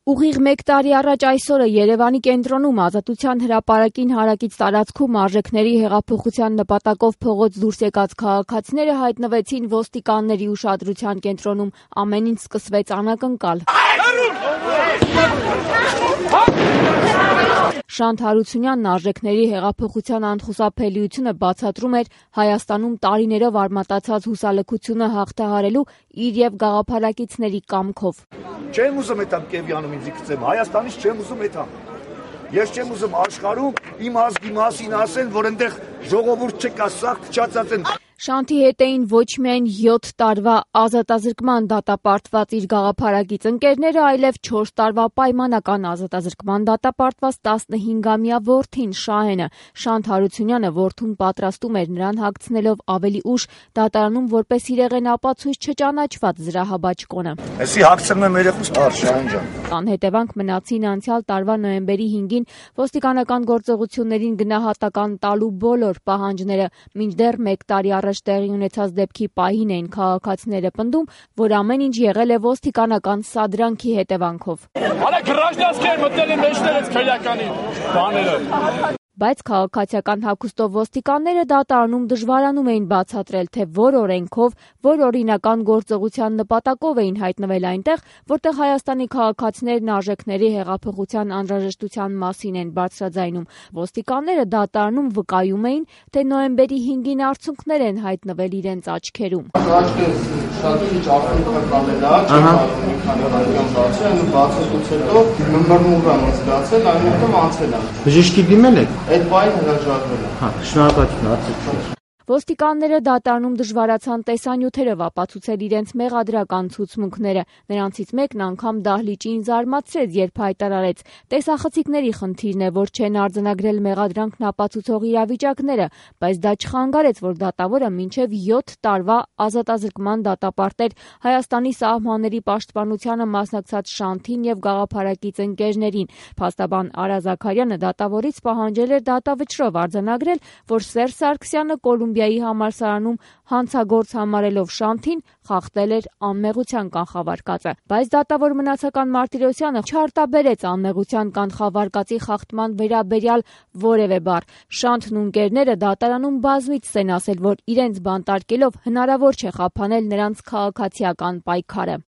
Ուղիղ մեկ տարի առաջ այսօրը Երևանի կենտրոնում Ազատության հրապարակին հարակից տարածքում արժեքների հեղափոխության նպատակով փողոց դուրս եկած քաղաքացիները հայտնվեցին ոստիկանների ուշադրության կենտրոնում, ամեն ինչ սկսվեց անակնկալ։ Շանթ Հարությունյանն արժեքների հեղափոխության անխուսափելիությունը բացատրում էր Հայաստանում տարիներով արմատացած հուսալքությունը հաղթահարելու իր եւ գաղափարակիցների կամքով։ Չեմ ուզում այդամ Կևյանում ինձ գցեմ, Հայաստանից չեմ ուզում այդամ։ Ես չեմ ուզում աշխարհում իմ ազգի մասին ասեն, որ այնտեղ ժողովուրդ չկա, սաղ փչացած են։ Շանթի հետ էին ոչ միայն 7 տարվա ազատազրկման դատապարտված իր գաղափարակից ընկերները, այլև 4 տարվա պայմանական ազատազրկման դատապարտված 15-ամյա որդին Շահենը։ Շանթ Հարությունյանը որդուն պատրաստում էր նրան հագցնելով ավելի ուշ դատարանում որպես իրեղեն ապացույց չճանաչված զրահաբաճկոնը։ Էսի հագցնում եմ երեխուս տար Շահեն ջան։ Անհետևանք մնացին անցյալ տարվա նոյեմբերի 5-ին ոստիկանական գործողություններին գնահատական տալու բոլոր պահանջները, մինչդեռ մեկ տարի առաջ տեղի ունեցած դեպքի պահին էին քաղաքացիները պնդում, որ ամեն ինչ եղել է ոստիկանական սադրանքի հետևանքով։ Բայց քաղաքացիական հագուստով ոստիկանները դատարանում դժվարանում էին բացատրել, թե որ օրենքով, որ օրինական գործողության նպատակով էին հայտնվել այնտեղ, որտեղ Հայաստանի քաղաքացիներն արժեքների հեղափոխության անհրաժեշտության մասին են բարձրաձայնում։ Ոստիկանները դատարանում վկայում էին, թե նոյեմբերի 5-ին արդյունքներ են հայտնվել իրենց աչքերում։ Շատ քիչ աղբյուրական է դա, մի քանի անգամ բացել, բացելուց հետո մմռնուղ եմ ստացել, այնուհետև անցել եմ։ Բժշկի դիմել եք։ Այդ բանը հրաժարվել եմ։ Շնորհակալություն, արդյոք։ Ոստիկանները դատարանում դժվարացան տեսանյութերով ապացուցել իրենց մեղադրական ցուցմունքները։ Նրանցից մեկն անգամ դահլիճին զարմացրեց, երբ հայտարարեց. տեսախցիկների խնդիրն է, որ չեն արձանագրել մեղադրանքն ապացուցող իրավիճակները, բայց դա չխանգարեց, որ դատավորը մինչև 7 տարվա ազատազրկման դատապարտեր Հայաստանի սահմանների պաշտպանությանը մասնակցած Շանթին եւ գաղափարակից ընկերներին։ Փաստաբան Արա Զաքարյանը դատավորից պահանջել էր դատավճռով արձանագրել, որ Սերժ Սարգսյանը Կոլումբիայի համալսարանում հանցագործ համարելով Շանթին խախտել էր անմեղության կանխավարկածը, բայց դատավոր Մնացական Մարտիրոսյանը չարտաբերեց անմեղության կանխավարկածի խախտման վերաբերյալ որևէ բառ։ Շանթն ու ընկերները դատարանում բազմիցս են ասել, որ իրենց բանտարկելով հնարավոր չէ խափանել նրանց քաղաքացիական պայքարը։